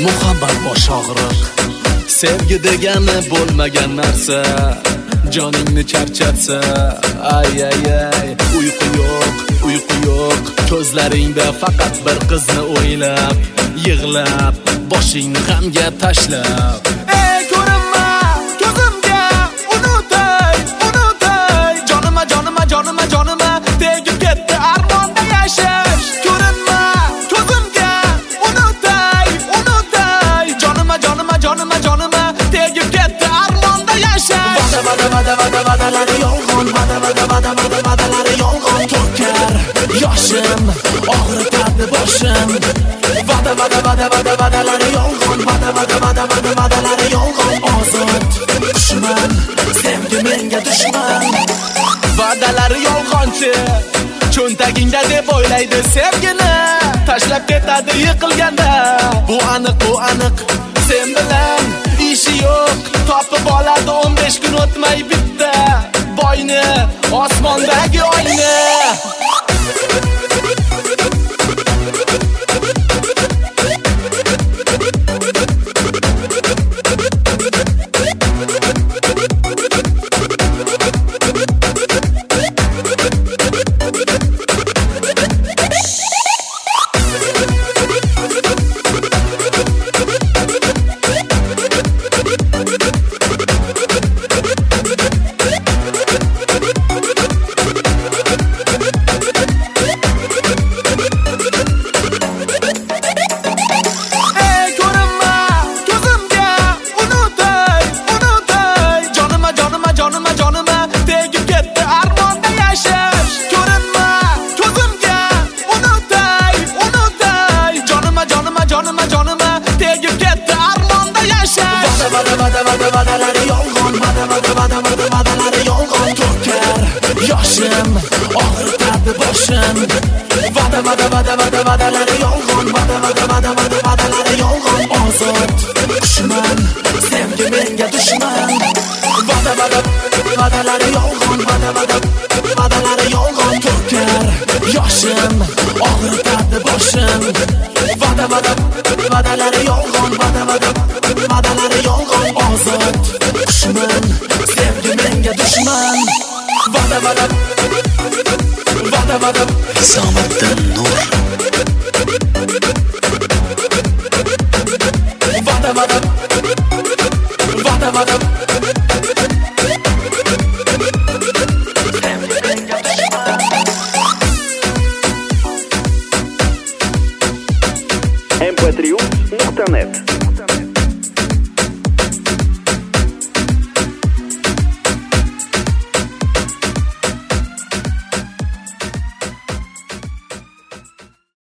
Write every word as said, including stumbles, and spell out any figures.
muhabbat bosh og'riq. Sevgi degani bo'lmagan narsa, joningni charchatsa. Ay ay ay, uyqu yo'q, uyqu yo'q. Ko'zlaringda faqat bir qizni o'ylab, yig'lab, boshingni g'amga tashlab. Ey ko'rinma, ko'zimga unutay, unutay. Jonima, jonima, jonima, jonima, tegib ketdi armonda yashash. Ko'rinma, ko'zimga unutay, unutay. Jonima, jonima, jonima, jonima, tegib ketdi armonda yashash. Vada, vada, vada, vada, vadalari yolg'on, vada, vada, vada, vada, vadalari yolg'on. To'kar yoshim, og'ritadi boshim. Vada, vada, vada, vada, vadalari yolg'on, vada, vada, vada, vada, vadalari yolg'on. Ozod dushman, sevgi menga dushman. Vadalari yolg'onchi, cho'ntagingda deb o'ylaydi sevgini, tashlab ketadi yiqilganda. Bu aniq, bu aniq, sen bilan ishi yo'q. Topib oladi o'n besh kun o'tmay bitta boyni, osmondagi oyni. Vada, vada, vada, vadalari yolg'on, vada, vada, vada, vada, vadalari yolg'on. To'kar yoshim, og'ritadi boshim. Vada, vada, vada, vada, vadalari yolg'on, vada, vada, vada, vada, vadalari yolg'on. Ozod dushman, sevgi menga dushman. Vada, vada, vadalari yolg'on, vada, vada, vadalari yolg'on. To'kar yoshim, og'ritadi boshim. Vada, vada, vadalari yolg'on, vada, vada, vadalari yolg'on. Ozod dushman, sevgi menga dushman. Vada, vada, vada, vada. Hisomiddin Nur.